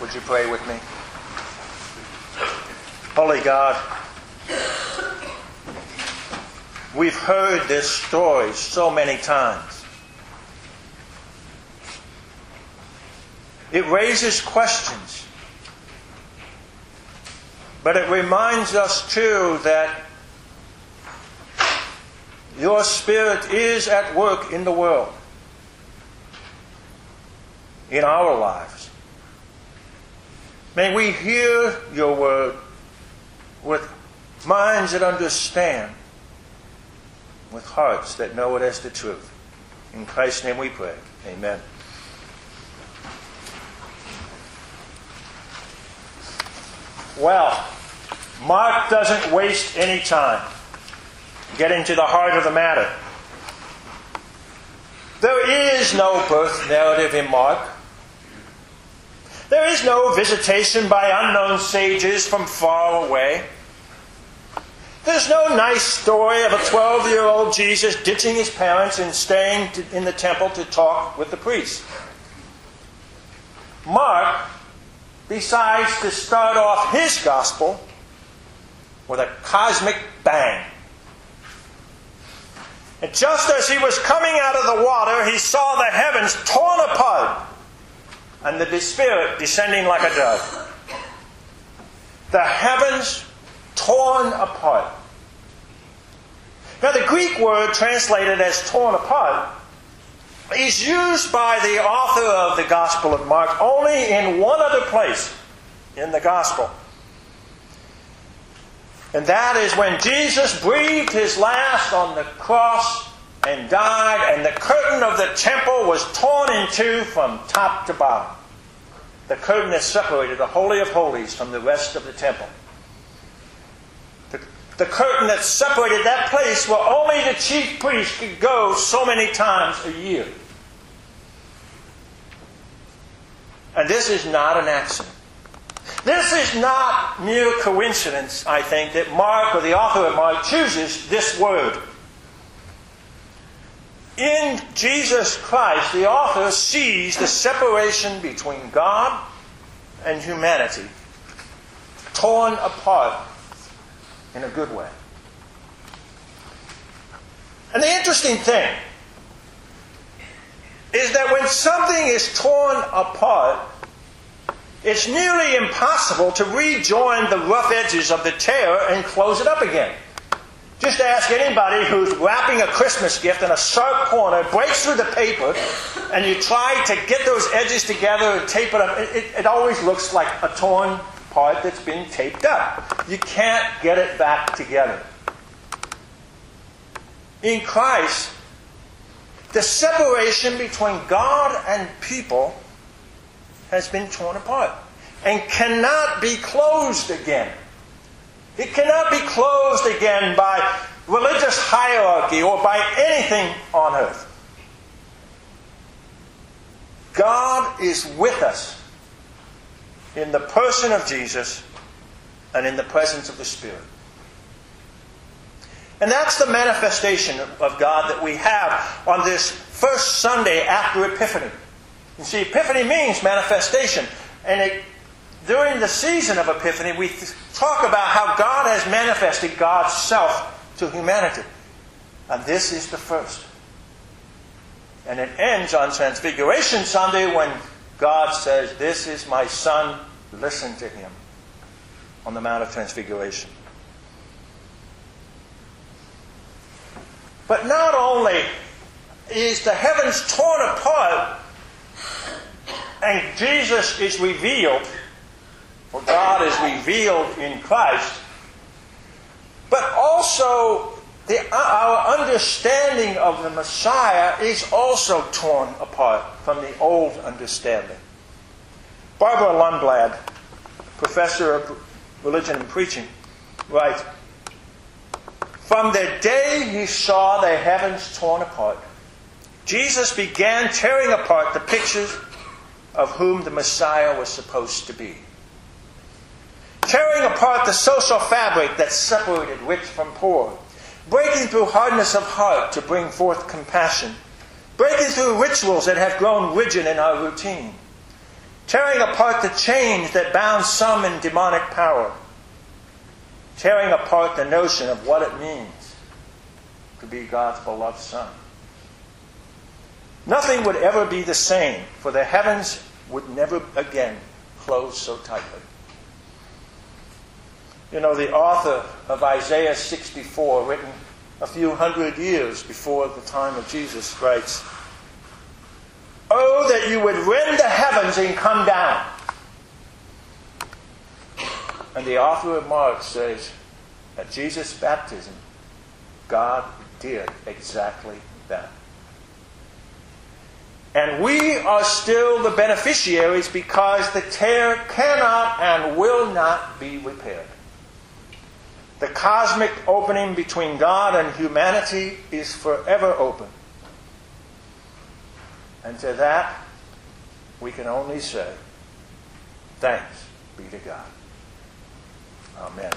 Would you pray with me? Holy God, we've heard this story so many times. It raises questions, but it reminds us too that your Spirit is at work in the world, in our lives. May we hear your word with minds that understand, with hearts that know it as the truth. In Christ's name we pray. Amen. Well, Mark doesn't waste any time getting to the heart of the matter. There is no birth narrative in Mark. There is no visitation by unknown sages from far away. There's no nice story of a 12-year-old Jesus ditching his parents and staying in the temple to talk with the priests. Mark decides to start off his gospel with a cosmic bang. And just as he was coming out of the water, he saw the heavens torn apart and the Spirit descending like a dove. The heavens torn apart. Now the Greek word translated as torn apart is used by the author of the Gospel of Mark only in one other place in the Gospel. And that is when Jesus breathed his last on the cross and died, and the curtain of the temple was torn in two from top to bottom. The curtain that separated the Holy of Holies from the rest of the temple. The curtain that separated that place where only the chief priest could go so many times a year. And this is not an accident. This is not mere coincidence, I think, that Mark, or the author of Mark, chooses this word. In Jesus Christ, the author sees the separation between God and humanity torn apart in a good way. And the interesting thing is that when something is torn apart, it's nearly impossible to rejoin the rough edges of the tear and close it up again. Just ask anybody who's wrapping a Christmas gift and a sharp corner breaks through the paper and you try to get those edges together and tape it up. It always looks like a torn part that's been taped up. You can't get it back together. In Christ, the separation between God and people has been torn apart and cannot be closed again. It cannot be closed again by religious hierarchy or by anything on earth. God is with us in the person of Jesus and in the presence of the Spirit. And that's the manifestation of God that we have on this first Sunday after Epiphany. You see, Epiphany means manifestation. And during the season of Epiphany, we talk about how God has manifested God's self to humanity. And this is the first. And it ends on Transfiguration Sunday when God says, "This is my Son, listen to him," on the Mount of Transfiguration. But not only is the heavens torn apart and Jesus is revealed, or God is revealed in Christ, but also our understanding of the Messiah is also torn apart from the old understanding. Barbara Lundblad, professor of religion and preaching, writes, "From the day he saw the heavens torn apart, Jesus began tearing apart the pictures of whom the Messiah was supposed to be. Tearing apart the social fabric that separated rich from poor, breaking through hardness of heart to bring forth compassion, breaking through rituals that have grown rigid in our routine, tearing apart the chains that bound some in demonic power, tearing apart the notion of what it means to be God's beloved Son. Nothing would ever be the same, for the heavens would never again close so tightly. You know, the author of Isaiah 64, written a few hundred years before the time of Jesus, writes, "Oh, that you would rend the heavens and come down." And the author of Mark says, at Jesus' baptism, God did exactly that. And we are still the beneficiaries because the tear cannot and will not be repaired. The cosmic opening between God and humanity is forever open. And to that, we can only say, thanks be to God. Amen.